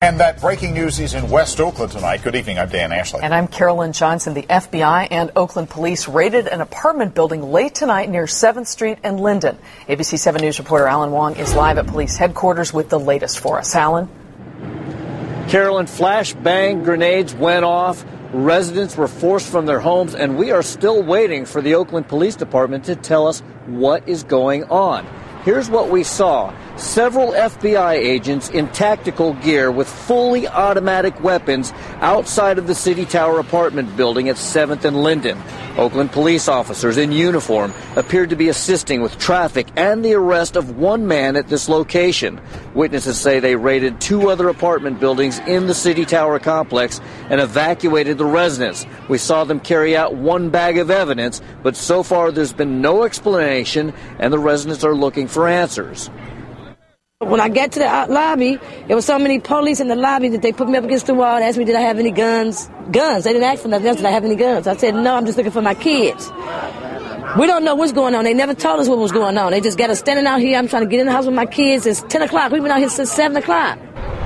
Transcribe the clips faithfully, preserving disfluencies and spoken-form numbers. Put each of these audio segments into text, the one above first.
And that breaking news is in West Oakland tonight. Good evening. I'm Dan Ashley. And I'm Carolyn Johnson. The F B I and Oakland police raided an apartment building late tonight near seventh street and Linden. A B C seven News reporter Alan Wong is live at police headquarters with the latest for us. Alan? Carolyn, flashbang grenades went off. Residents were forced from their homes, and we are still waiting for the Oakland Police Department to tell us what is going on. Here's what we saw. Several F B I agents in tactical gear with fully automatic weapons outside of the City Tower apartment building at seventh and Linden. Oakland police officers in uniform appeared to be assisting with traffic and the arrest of one man at this location. Witnesses say they raided two other apartment buildings in the City Tower complex and evacuated the residents. We saw them carry out one bag of evidence, but so far there's been no explanation, and the residents are looking for answers. When I got to the lobby, there was so many police in the lobby that they put me up against the wall and asked me, did I have any guns? Guns. They didn't ask for nothing else. Did I have any guns? I said, no, I'm just looking for my kids. We don't know what's going on. They never told us what was going on. They just got us standing out here. I'm trying to get in the house with my kids. It's ten o'clock. We've been out here since seven o'clock.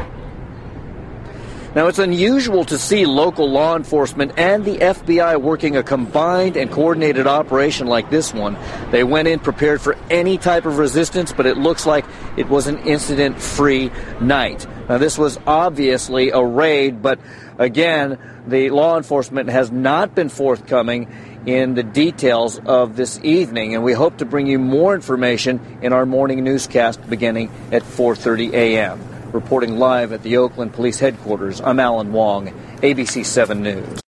Now, it's unusual to see local law enforcement and the F B I working a combined and coordinated operation like this one. They went in prepared for any type of resistance, but it looks like it was an incident-free night. Now, this was obviously a raid, but again, the law enforcement has not been forthcoming in the details of this evening, and we hope to bring you more information in our morning newscast beginning at four thirty a.m. Reporting live at the Oakland Police Headquarters, I'm Alan Wong, A B C seven News.